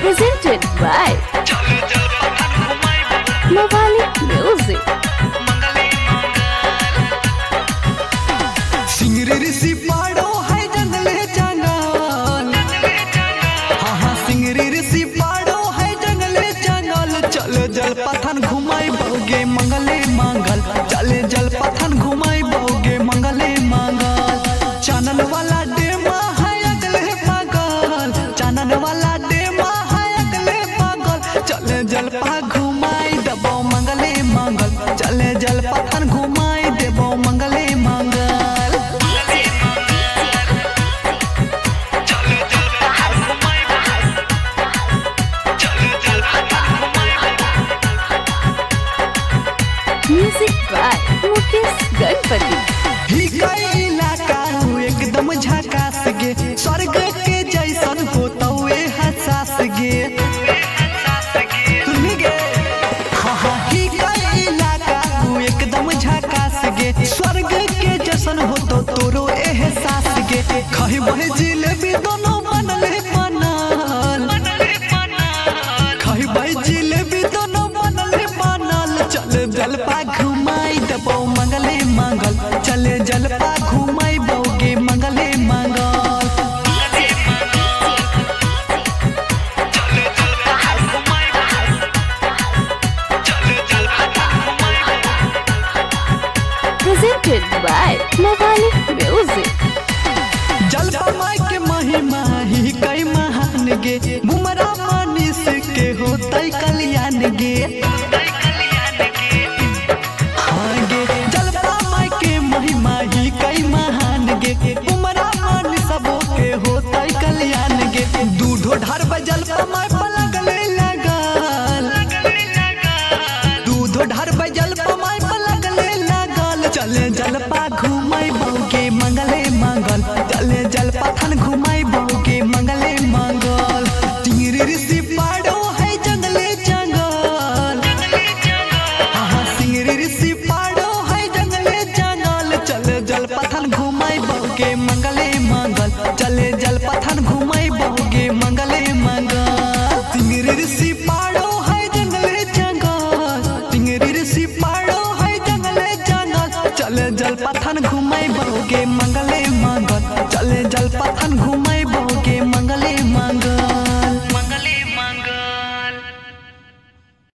Presented by Mawali Music. सिंगरी ऋषि पाड़ो है जंगले जंगल, हाँ हाँ सिंगरी ऋषि पाड़ो है जंगले जंगल। चले जल पथन घुमाई बोगे मंगले मंगल, चले जल पथन घुमाई बोगे मंगले मंगल। चानन वाला डेमा है अगले पागल, चानन वाला डेमा है अगले पागल। चले जल पा घुमाई देबो मंगले मंगल, चले जल पथन घुमाई देबो मंगले मंगल। Music by Mukesh Ganpati. ही कई इलाका एकदम झकास गे, स्वर्ग के जैसन होता हुए हसास गे। सुन गे हाँ हाँ ही कई इलाका एकदम झकास गे, स्वर्ग के जैसन होतो तोरो एहसास गे। खही बहे जिलेबी दोनों बनले बनल, खही बहे जिलेबी दोनों बनले बनल। चले जलपा घुमाई देबो मंगले मंगल, चले जलपा घुमाई बोगे मंगले मंगल। Presented by Mawali Music. Jalpa माई के महिमा ही कई महान गे, बुमरा मानिस के होतई कल्याण गे। हाँ गे जलपा माई के महिमा ही कई महान गे, बुमरा मानिस सबो के होतई कल्याण गे। दूधो ढार जलपा माई पलगले लगल, दूधो ढार जलपा माई पलगले लगल। चले जलपा घुमाई बोगे मंगले मंगल, चले जलपा थन घुमाई बोगे मंगले मंगल। सिंगरी ऋषि पाड़ो है जंगले जंगल, हाँ हाँ सिंगरी ऋषि पाड़ो है जंगले जंगल। चले जलपा थन